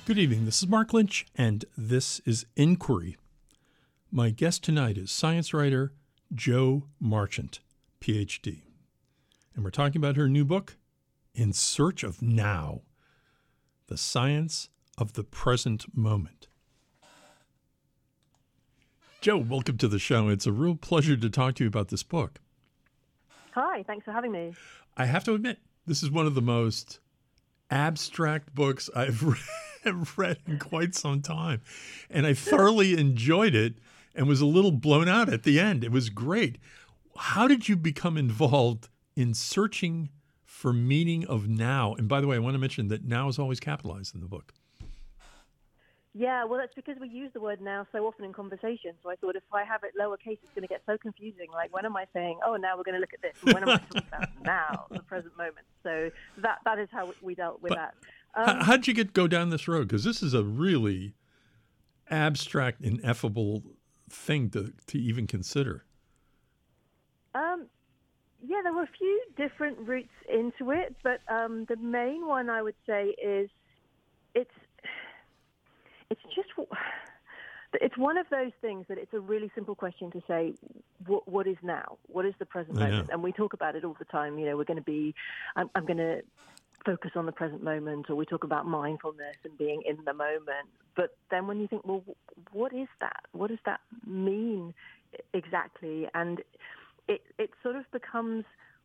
Good evening. This is Mark Lynch, and this is Inquiry. My guest tonight is science writer Jo Marchant, Ph.D. And we're talking about her new book, In Search of Now, The Science of the Present Moment. Jo, welcome to the show. It's a real pleasure to talk to you about this book. Hi, thanks for having me. I have to admit, this is one of the most abstract books I've read in quite some time. And I thoroughly enjoyed it and was a little blown out at the end. It was great. How did you become involved in searching for meaning of now? And by the way, I want to mention that now is always capitalized in the book. Yeah, well, that's because we use the word now so often in conversation. So I thought if I have it lowercase, it's going to get so confusing. Like, when am I saying, oh, now we're going to look at this? And when am I talking about now, the present moment? So that is how we dealt with that. How did you go down this road? Because this is a really abstract, ineffable thing to even consider. Yeah, there were a few different routes into it, but the main one I would say is it's one of those things that it's a really simple question to say, what is now? What is the present moment? And we talk about it all the time. You know, I'm going to focus on the present moment, or we talk about mindfulness and being in the moment. But then when you think, well, what is that? What does that mean exactly? And it sort of becomes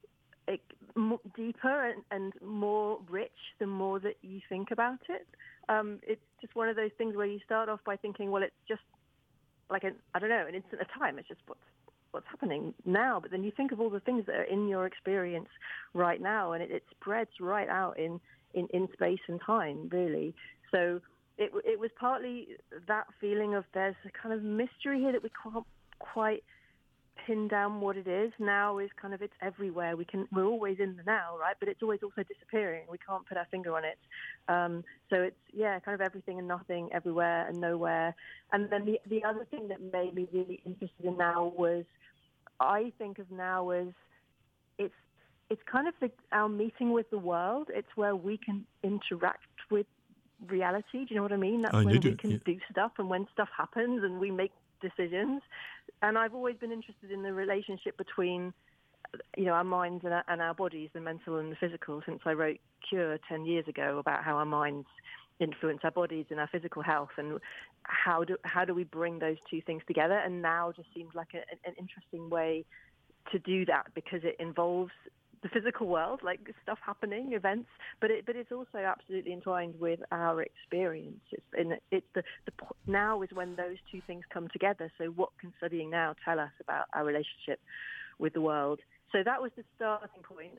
deeper and more rich the more that you think about it. It's just one of those things where you start off by thinking, well, it's just like an instant of time. It's just what's happening now. But then you think of all the things that are in your experience right now, and it spreads right out in space and time, really. So it was partly that feeling of there's a kind of mystery here that we can't quite pin down what it is. Now is kind of, it's everywhere. We're always in the now, right? But it's always also disappearing. We can't put our finger on it. So it's, kind of everything and nothing, everywhere and nowhere. And then the other thing that made me really interested in now was, I think of now as it's kind of our meeting with the world. It's where we can interact with reality. Do you know what I mean? That's when we can do stuff, and when stuff happens and we make decisions. And I've always been interested in the relationship between, our minds and our bodies, the mental and the physical, since I wrote Cure 10 years ago about how our minds influence our bodies and our physical health, and how do we bring those two things together. And now just seems like an interesting way to do that, because it involves the physical world, like stuff happening, events, but it's also absolutely entwined with our experience. Now is when those two things come together. So what can studying now tell us about our relationship with the world? So that was the starting point.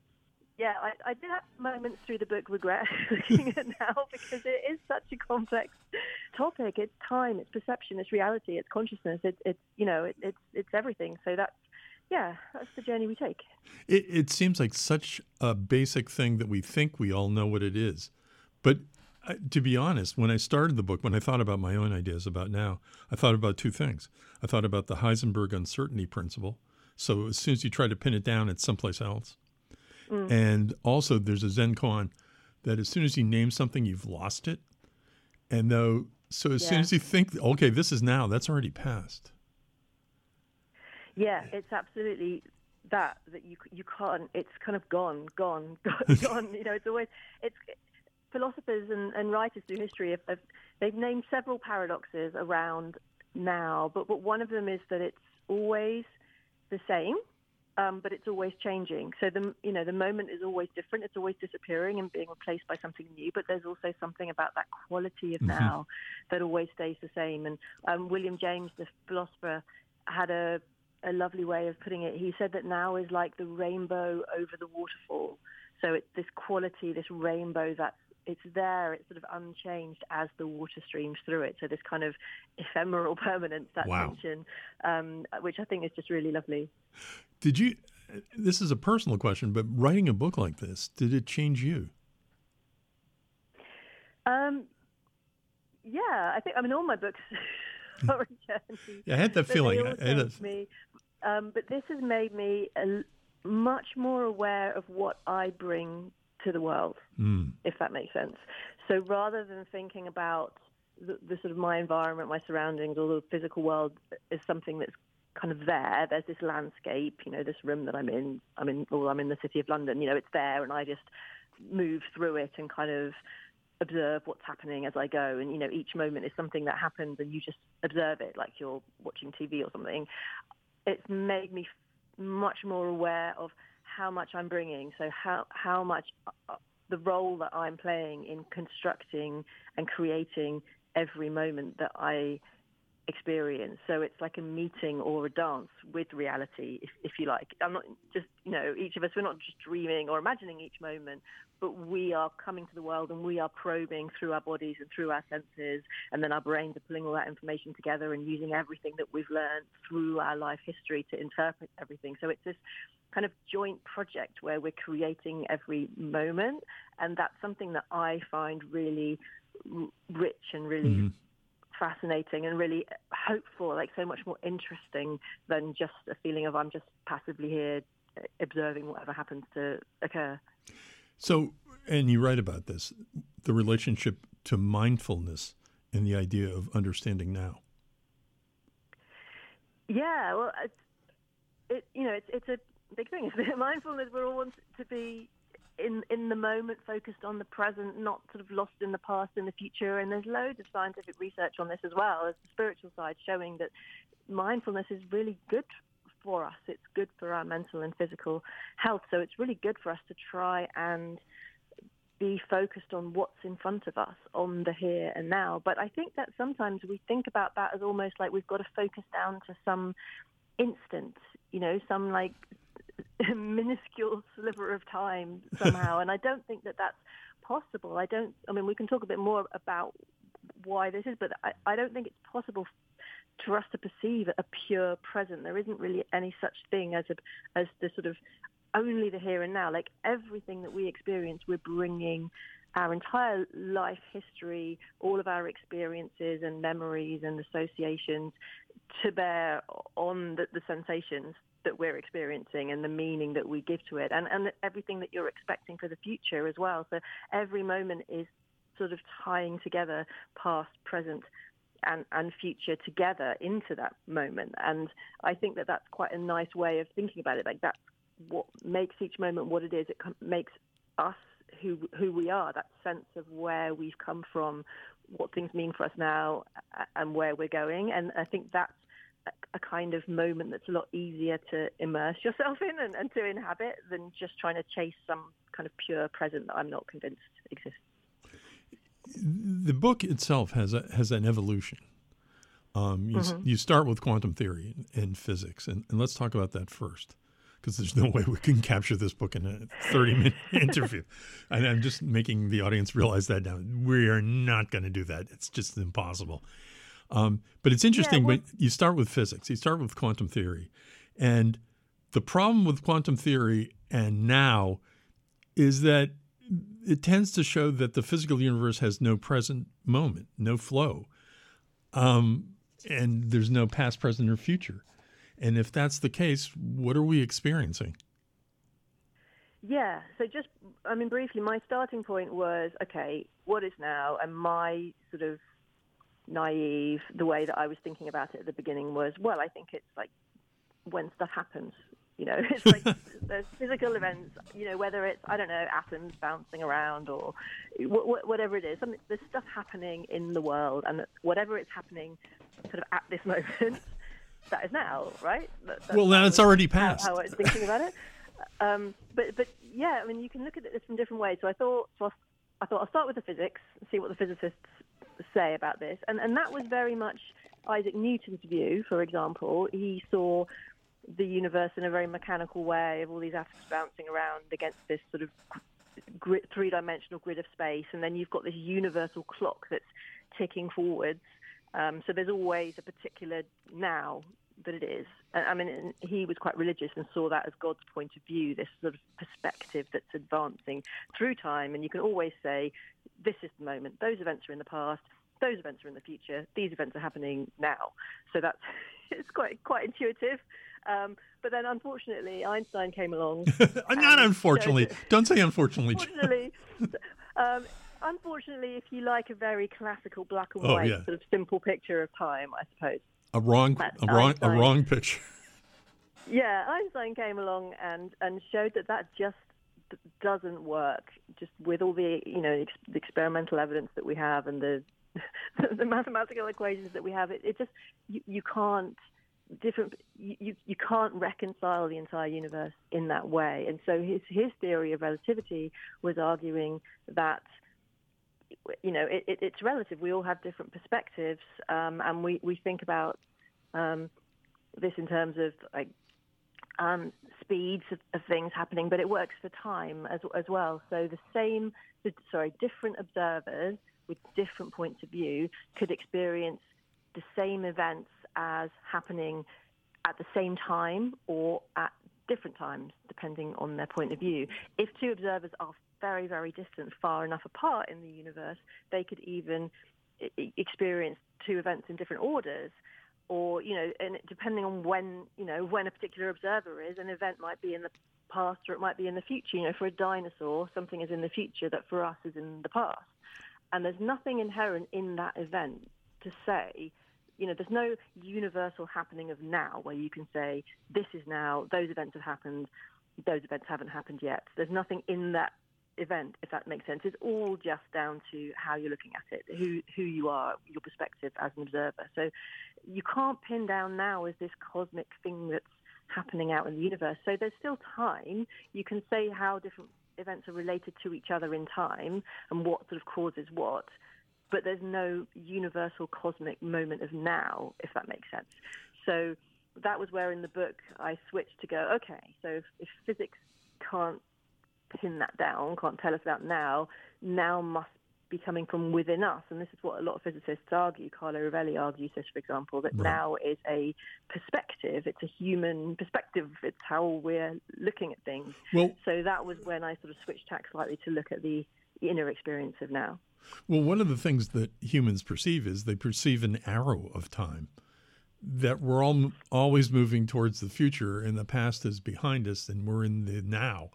I did have moments through the book regret looking at now, because it is such a complex topic. It's time, it's perception, it's reality, it's consciousness, it's everything. So that's the journey we take. It seems like such a basic thing that we think we all know what it is. But to be honest, when I started the book, when I thought about my own ideas about now, I thought about two things. I thought about the Heisenberg uncertainty principle. So as soon as you try to pin it down, it's someplace else. And also there's a Zen koan that as soon as you name something, you've lost it. And so as soon as you think, okay, this is now, that's already passed. Yeah, it's absolutely that you can't. It's kind of gone. It's philosophers and writers through history they've named several paradoxes around now, but one of them is that it's always the same, but it's always changing. So the moment is always different. It's always disappearing and being replaced by something new. But there's also something about that quality of now that always stays the same. And William James, the philosopher, had a lovely way of putting it. He said that now is like the rainbow over the waterfall. So it's this quality, this rainbow it's there, it's sort of unchanged as the water streams through it. So this kind of ephemeral permanence, that tension, which I think is just really lovely. This is a personal question, but writing a book like this, did it change you? I think, all my books are a journey. Yeah, I had that feeling. But this has made me much more aware of what I bring to the world, if that makes sense. So rather than thinking about the sort of my environment, my surroundings, or the physical world as something that's kind of there's this landscape, this room that I'm in the city of London, it's there, and I just move through it and kind of observe what's happening as I go. And, each moment is something that happens and you just observe it like you're watching TV or something. It's made me much more aware of how much I'm bringing. So how much the role that I'm playing in constructing and creating every moment that I experience. So it's like a meeting or a dance with reality, if you like. I'm not just, each of us, we're not just dreaming or imagining each moment, but we are coming to the world and we are probing through our bodies and through our senses, and then our brains are pulling all that information together and using everything that we've learned through our life history to interpret everything. So it's this kind of joint project where we're creating every moment, and that's something that I find really rich and really fascinating and really hopeful, like so much more interesting than just a feeling of I'm just passively here observing whatever happens to occur. So, and you write about this, the relationship to mindfulness and the idea of understanding now. Yeah, well, it's a big thing. Mindfulness, we're all want to be in the moment, focused on the present, not sort of lost in the past and the future. And there's loads of scientific research on this as well as the spiritual side, showing that mindfulness is really good for us. It's good for our mental and physical health. So it's really good for us to try and be focused on what's in front of us, on the here and now. But I think that sometimes we think about that as almost like we've got to focus down to some instant, some like minuscule sliver of time somehow. And I don't think that that's possible. We can talk a bit more about why this is, but I don't think it's possible for us to perceive a pure present. There isn't really any such thing as the sort of only the here and now. Like everything that we experience, we're bringing our entire life history, all of our experiences and memories and associations to bear on the sensations that we're experiencing and the meaning that we give to it, and everything that you're expecting for the future as well. So every moment is sort of tying together past, present, and future together into that moment. And I think that that's quite a nice way of thinking about it. Like that's what makes each moment what it is. It makes us who we are, that sense of where we've come from, what things mean for us now, and where we're going. And I think that's a kind of moment that's a lot easier to immerse yourself in and to inhabit than just trying to chase some kind of pure present that I'm not convinced exists. The book itself has an evolution. You start with quantum theory and physics, and let's talk about that first, because there's no way we can capture this book in a 30-minute interview. And I'm just making the audience realize that now. We are not going to do that. It's just impossible. But it's interesting, but you start with physics, you start with quantum theory. And the problem with quantum theory and now is that it tends to show that the physical universe has no present moment, no flow. And there's no past, present, or future. And if that's the case, what are we experiencing? Yeah, so briefly, my starting point was, okay, what is now? And my sort of naive, the way that I was thinking about it at the beginning was, well, I think it's like when stuff happens, it's like there's physical events, whether it's, I don't know, atoms bouncing around or whatever it is, there's stuff happening in the world, and whatever it's happening sort of at this moment, that is now, right? Now it's already passed. How I was thinking about it. But yeah, you can look at this from different ways. So I thought I'll start with the physics, see what the physicists say about this. And that was very much Isaac Newton's view, for example. He saw the universe in a very mechanical way of all these atoms bouncing around against this sort of three-dimensional grid of space. And then you've got this universal clock that's ticking forwards. So there's always a particular now that it is. He was quite religious and saw that as God's point of view, this sort of perspective that's advancing through time. And you can always say, this is the moment. Those events are in the past. Those events are in the future. These events are happening now. So it's quite intuitive. But then, unfortunately, Einstein came along. Not unfortunately. Don't say unfortunately. Unfortunately, Unfortunately, if you like a very classical black and Oh, white yeah. sort of simple picture of time, I suppose. A wrong picture. Yeah, Einstein came along and showed that just doesn't work. Just with all the the experimental evidence that we have and the the mathematical equations that we have, it just you can't you can't reconcile the entire universe in that way. And so his theory of relativity was arguing that it's relative. We all have different perspectives, and we think about this in terms of like speeds of things happening, but it works for time as well. So different observers with different points of view could experience the same events as happening at the same time or at different times, depending on their point of view. If two observers are very, very distant, far enough apart in the universe, they could even experience two events in different orders. Or, and depending on when a particular observer is, an event might be in the past or it might be in the future. For a dinosaur, something is in the future that for us is in the past. And there's nothing inherent in that event to say, there's no universal happening of now where you can say, this is now, those events have happened, those events haven't happened yet. There's nothing in that event, if that makes sense. It's all just down to how you're looking at it, who you are, your perspective as an observer. So you can't pin down now as this cosmic thing that's happening out in the universe. So there's still time. You can say how different events are related to each other in time and what sort of causes what, but there's no universal cosmic moment of now, if that makes sense. So that was where in the book I switched to go, okay, so if physics can't pin that down, can't tell us about now must be coming from within us. And this is what a lot of physicists argue. Carlo Rovelli argues this, for example, that now is a perspective. It's a human perspective. It's how we're looking at things. Well, so that was when I sort of switched tack slightly to look at the inner experience of now. Well, one of the things that humans perceive is they perceive an arrow of time, that we're always moving towards the future and the past is behind us and we're in the now.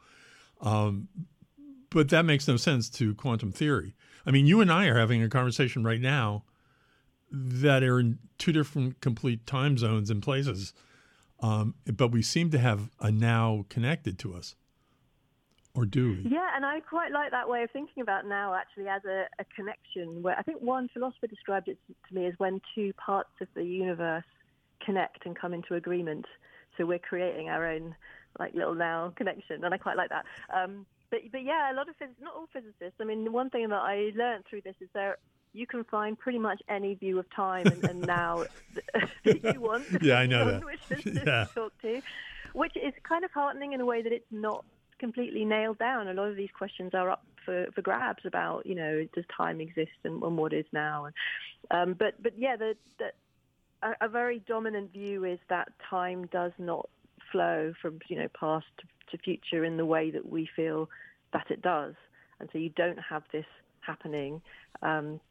But that makes no sense to quantum theory. I mean, you and I are having a conversation right now that are in two different complete time zones and places, but we seem to have a now connected to us. Or do we? Yeah, and I quite like that way of thinking about now actually as a connection, where I think one philosopher described it to me as when two parts of the universe connect and come into agreement. So we're creating our own like little now connection, and I quite like that. But yeah, not all physicists. I mean, one thing that I learned through this is you can find pretty much any view of time and now that you want. Yeah, I know that. Which physicists to talk to, which is kind of heartening in a way that it's not completely nailed down. A lot of these questions are up for grabs about, does time exist and what is now? But yeah, a very dominant view is that time does not flow from past to future in the way that we feel that it does, and so you don't have this happening. And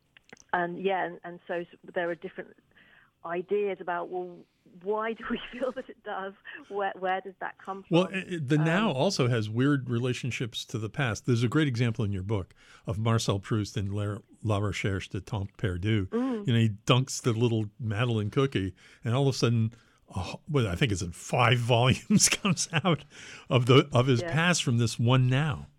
so there are different ideas about, well, why do we feel that it does? Where does that come from? Well, the now also has weird relationships to the past. There's a great example in your book of Marcel Proust in La Recherche de Temps Perdu. He dunks the little Madeleine cookie, and all of a sudden, I think it's in 5 volumes, comes out of his past from this one now.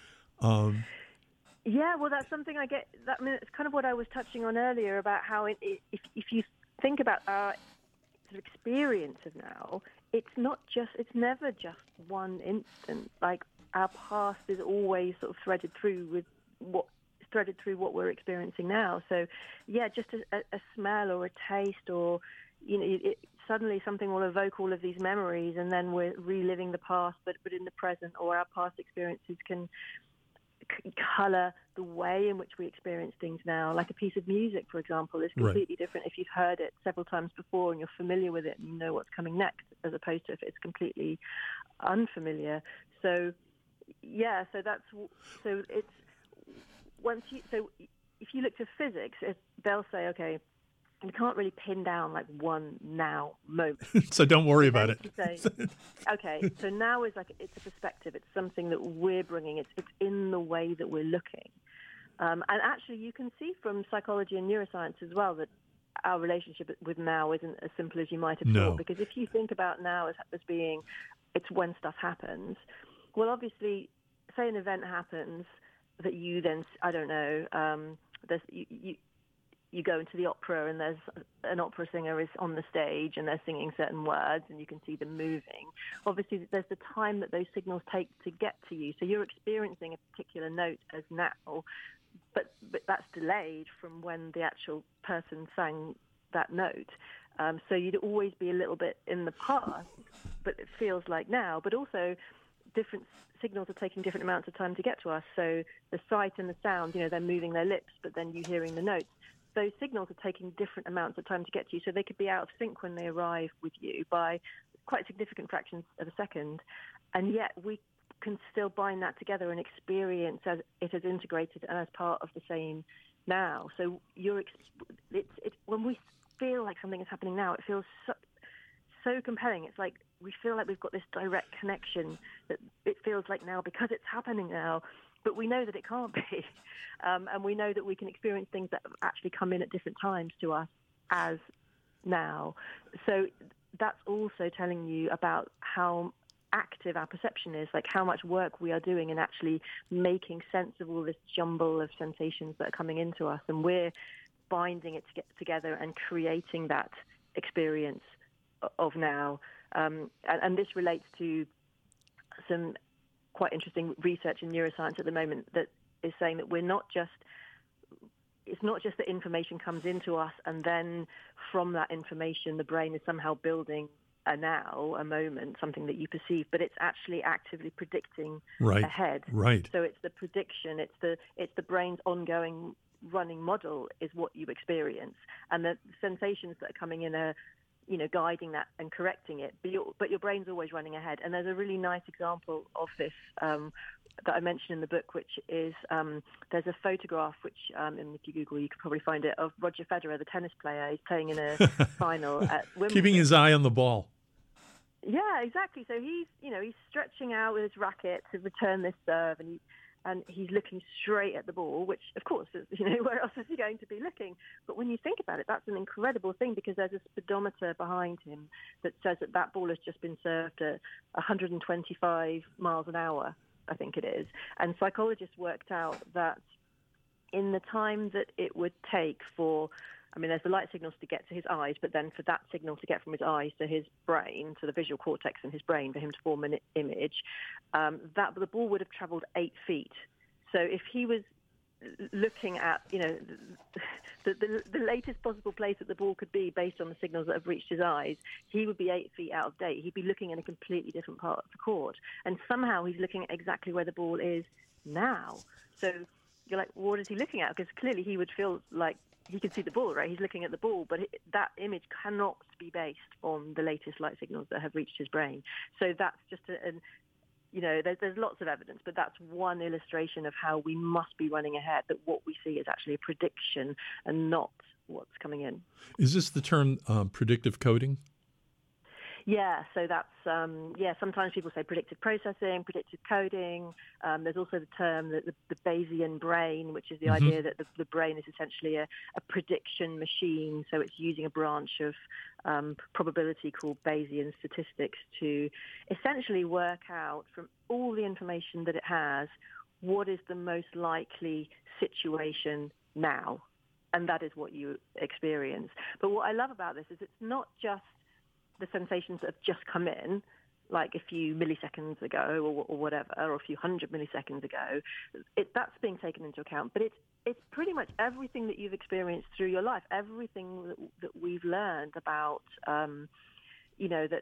Yeah, well, that's something I get. It's kind of what I was touching on earlier about how if you think about our sort of experience of now, it's never just one instant. Like our past is always sort of threaded through what we're experiencing now. So, yeah, just a smell or a taste, or suddenly something will evoke all of these memories, and then we're reliving the past, but in the present, or our past experiences can color the way in which we experience things now. Like a piece of music, for example, is completely different if you've heard it several times before and you're familiar with it and you know what's coming next, as opposed to if it's completely unfamiliar. So yeah, so if you look to physics, they'll say, okay, we can't really pin down like one now moment. So don't worry about it. Say, okay, so now is like, it's a perspective. It's something that we're bringing. It's in the way that we're looking. And actually, you can see from psychology and neuroscience as well that our relationship with now isn't as simple as you might have thought. Because if you think about now as being, it's when stuff happens. Well, obviously, say an event happens that you then, I don't know, you go into the opera and there's an opera singer is on the stage and they're singing certain words and you can see them moving. Obviously, there's the time that those signals take to get to you. So you're experiencing a particular note as now, but that's delayed from when the actual person sang that note. So you'd always be a little bit in the past, but it feels like now. But also, different signals are taking different amounts of time to get to us. So the sight and the sound, they're moving their lips, but then you hearing the notes. Those signals are taking different amounts of time to get to you, so they could be out of sync when they arrive with you by quite significant fractions of a second, and yet we can still bind that together and experience as it is integrated and as part of the same now. So when we feel like something is happening now, it feels so compelling. It's like we feel like we've got this direct connection, that it feels like now because it's happening now. But we know that it can't be, and we know that we can experience things that actually come in at different times to us as now. So that's also telling you about how active our perception is, like how much work we are doing in actually making sense of all this jumble of sensations that are coming into us, and we're binding it together and creating that experience of now. And this relates to some quite interesting research in neuroscience at the moment that is saying that it's not just that information comes into us and then from that information the brain is somehow building a moment, something that you perceive, but it's actually actively predicting ahead. Right. So it's the prediction, it's the brain's ongoing running model is what you experience, and the sensations that are coming in are guiding that and correcting it, but your brain's always running ahead. And there's a really nice example of this that I mentioned in the book, which is there's a photograph, which, and if you Google, you could probably find it, of Roger Federer, the tennis player. He's playing in a final at Wimbledon. Keeping his eye on the ball. Yeah, exactly. So he's stretching out with his racket to return this serve, and he's looking straight at the ball, which, of course, where else is he going to be looking? But when you think about it, that's an incredible thing, because there's a speedometer behind him that says that ball has just been served at 125 miles an hour, I think it is. And psychologists worked out that in the time that it would take there's the light signals to get to his eyes, but then for that signal to get from his eyes to his brain, to the visual cortex in his brain, for him to form an image, that the ball would have traveled 8 feet. So if he was looking at, the latest possible place that the ball could be based on the signals that have reached his eyes, he would be 8 feet out of date. He'd be looking in a completely different part of the court. And somehow he's looking at exactly where the ball is now. So you're like, what is he looking at? Because clearly he would feel like he can see the ball, right? He's looking at the ball, but that image cannot be based on the latest light signals that have reached his brain. So that's just there's lots of evidence, but that's one illustration of how we must be running ahead, that what we see is actually a prediction and not what's coming in. Is this the term predictive coding? Yeah, so that's, sometimes people say predictive processing, predictive coding. There's also the term, the Bayesian brain, which is the idea that the brain is essentially a prediction machine. So it's using a branch of probability called Bayesian statistics to essentially work out from all the information that it has, what is the most likely situation now. And that is what you experience. But what I love about this is it's not just the sensations that have just come in, like a few milliseconds ago or whatever, or a few hundred milliseconds ago. That's being taken into account. But it's pretty much everything that you've experienced through your life, everything that we've learned about, that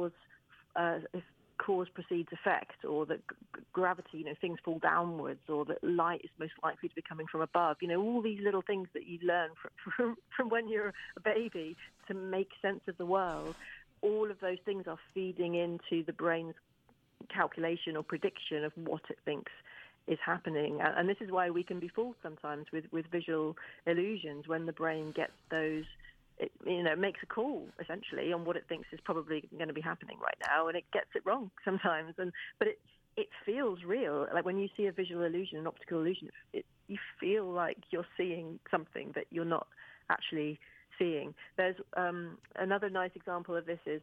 cause precedes effect, or that gravity, things fall downwards, or that light is most likely to be coming from above. All these little things that you learn from when you're a baby to make sense of the world. All of those things are feeding into the brain's calculation or prediction of what it thinks is happening. And this is why we can be fooled sometimes with visual illusions, when the brain gets those it makes a call essentially on what it thinks is probably going to be happening right now, and it gets it wrong sometimes. But it feels real. Like when you see a visual illusion, an optical illusion, you feel like you're seeing something that you're not actually seeing. There's another nice example of this is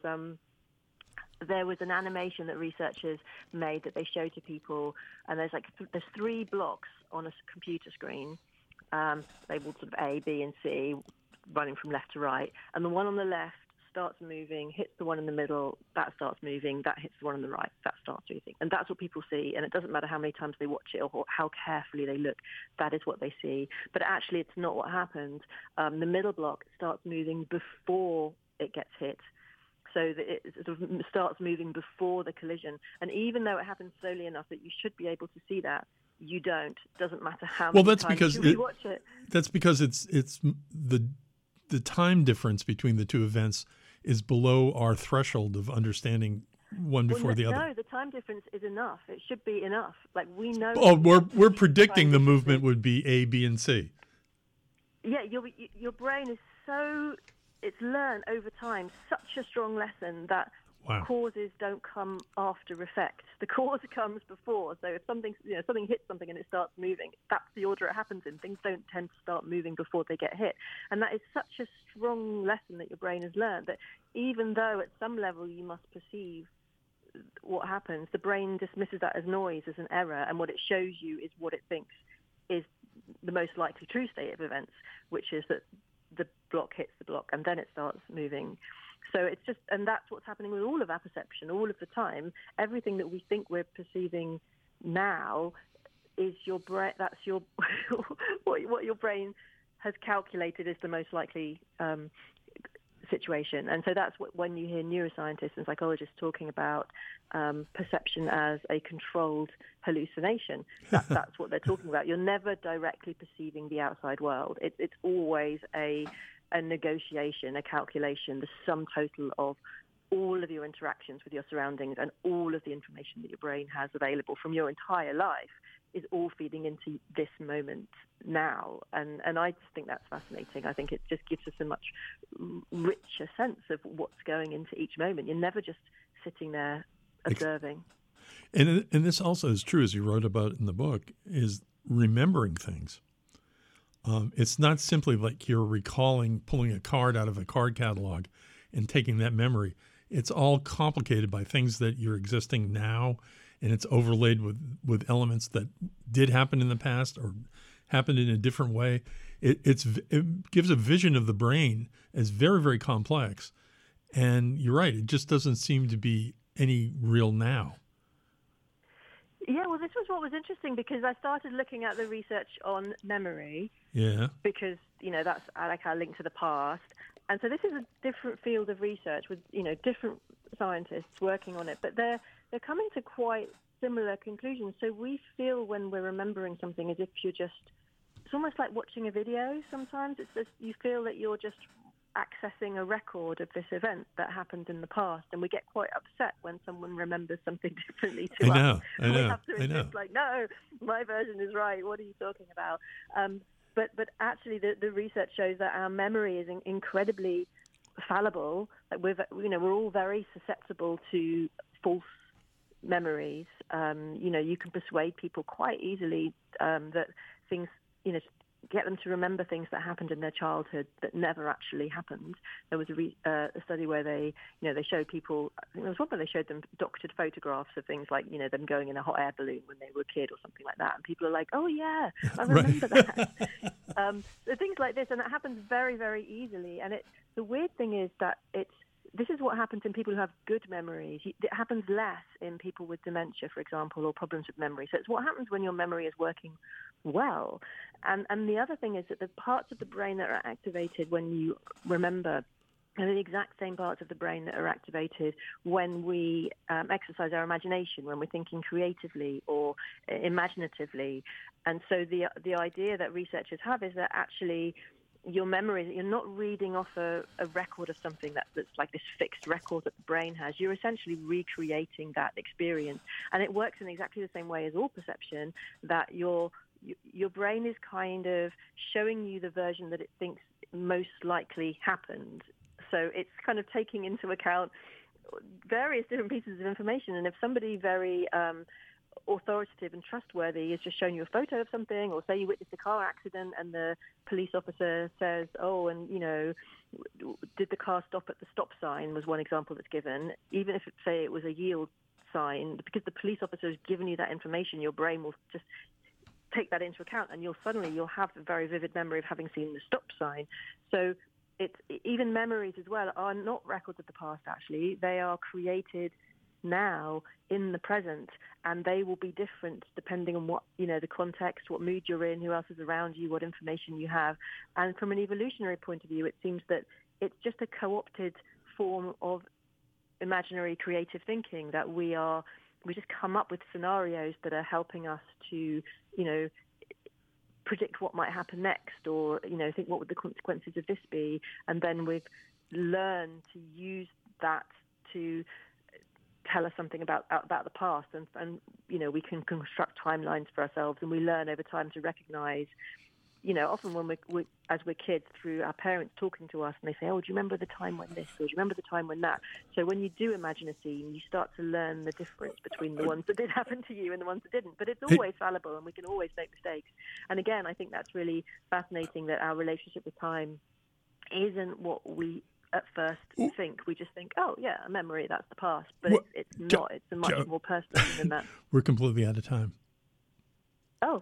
there was an animation that researchers made that they show to people, and there's there's 3 blocks on a computer screen, labeled sort of A, B, and C, running from left to right, and the one on the left starts moving, hits the one in the middle, that starts moving, that hits the one on the right, that starts moving. And that's what people see, and it doesn't matter how many times they watch it or how carefully they look, that is what they see. But actually, it's not what happened. The middle block starts moving before it gets hit. So that it sort of starts moving before the collision. And even though it happens slowly enough that you should be able to see that, you don't. Doesn't matter how many times you watch it. That's because it's the time difference between the two events is below our threshold of understanding one before the other. No, the time difference is enough. It should be enough. Like we know. Oh, we're predicting the movement would be A, B, and C. Yeah, your brain is it's learned over time such a strong lesson that causes don't come after effects. The cause comes before. So if something hits something and it starts moving, that's the order it happens in. Things don't tend to start moving before they get hit. And that is such a strong lesson that your brain has learned, that even though at some level you must perceive what happens, the brain dismisses that as noise, as an error, and what it shows you is what it thinks is the most likely true state of events, which is that the block hits the block and then it starts moving. So it's just, and that's what's happening with all of our perception, all of the time. Everything that we think we're perceiving now is your brain. That's your what your brain has calculated is the most likely situation. And so that's when you hear neuroscientists and psychologists talking about perception as a controlled hallucination. That's what they're talking about. You're never directly perceiving the outside world. It's always a negotiation, a calculation, the sum total of all of your interactions with your surroundings and all of the information that your brain has available from your entire life is all feeding into this moment now. And I just think that's fascinating. I think it just gives us a much richer sense of what's going into each moment. You're never just sitting there observing. And this also is true, as you wrote about in the book, is remembering things. It's not simply like you're pulling a card out of a card catalog and taking that memory. It's all complicated by things that you're existing now, and it's overlaid with elements that did happen in the past or happened in a different way. It gives a vision of the brain as very, very complex. And you're right, it just doesn't seem to be any real now. Yeah, well, this was what was interesting because I started looking at the research on memory. Yeah. Because, that's like our link to the past. And so this is a different field of research with, different scientists working on it. But they're coming to quite similar conclusions. So we feel when we're remembering something as if it's almost like watching a video sometimes. It's just, you feel that you're just accessing a record of this event that happened in the past, and we get quite upset when someone remembers something differently to us. I know. We have to insist, like, no, my version is right. What are you talking about? But actually, the research shows that our memory is incredibly fallible. Like we're all very susceptible to false memories. You can persuade people quite easily that things, get them to remember things that happened in their childhood that never actually happened. There was a study where they showed people, I think there was one where they showed them doctored photographs of things like, them going in a hot air balloon when they were a kid or something like that. And people are like, oh yeah, I remember that. So things like this, and it happens very, very easily. And the weird thing is that this is what happens in people who have good memories. It happens less in people with dementia, for example, or problems with memory. So it's what happens when your memory is working well. And the other thing is that the parts of the brain that are activated when you remember are the exact same parts of the brain that are activated when we exercise our imagination, when we're thinking creatively or imaginatively. And so the idea that researchers have is that actually your memory, you're not reading off a record of something that's like this fixed record that the brain has. You're essentially recreating that experience. And it works in exactly the same way as all perception, that your your brain is kind of showing you the version that it thinks most likely happened. So it's kind of taking into account various different pieces of information. And if somebody very authoritative and trustworthy has just shown you a photo of something, or say you witnessed a car accident and the police officer says, oh, and, did the car stop at the stop sign, was one example that's given. Even if, say, it was a yield sign, because the police officer has given you that information, your brain will just take that into account, and you'll have a very vivid memory of having seen the stop sign. So even memories as well are not records of the past, actually. They are created now in the present, and they will be different depending on what, the context, what mood you're in, who else is around you, what information you have. And from an evolutionary point of view, it seems that it's just a co-opted form of imaginary creative thinking, that we just come up with scenarios that are helping us to, predict what might happen next, or, think what would the consequences of this be. And then we've learned to use that to tell us something about the past, and we can construct timelines for ourselves, and we learn over time to recognize, often when as we're kids, through our parents talking to us, and they say, oh, do you remember the time when this, or do you remember the time when that? So when you do imagine a scene, you start to learn the difference between the ones that did happen to you and the ones that didn't. But it's always fallible, and we can always make mistakes. And again, I think that's really fascinating, that our relationship with time isn't what we at first think. We just think, oh, yeah, a memory, that's the past. But it's not. It's a much more personal thing than that. We're completely out of time. Oh.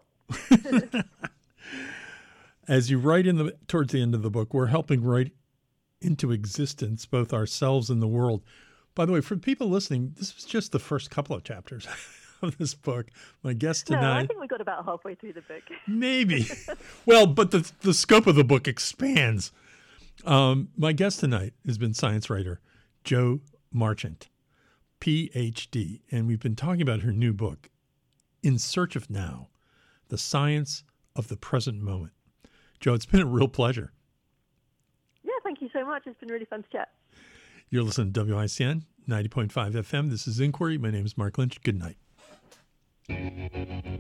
As you write towards the end of the book, we're helping write into existence both ourselves and the world. By the way, for people listening, this was just the first couple of chapters of this book. My guest tonight... No, I think we got about halfway through the book. Maybe. Well, but the scope of the book expands. My guest tonight has been science writer Jo Marchant, Ph.D., and we've been talking about her new book, In Search of Now, The Science of the Present Moment. Jo, it's been a real pleasure. Yeah, thank you so much. It's been really fun to chat. You're listening to WICN 90.5 FM. This is Inquiry. My name is Mark Lynch. Good night.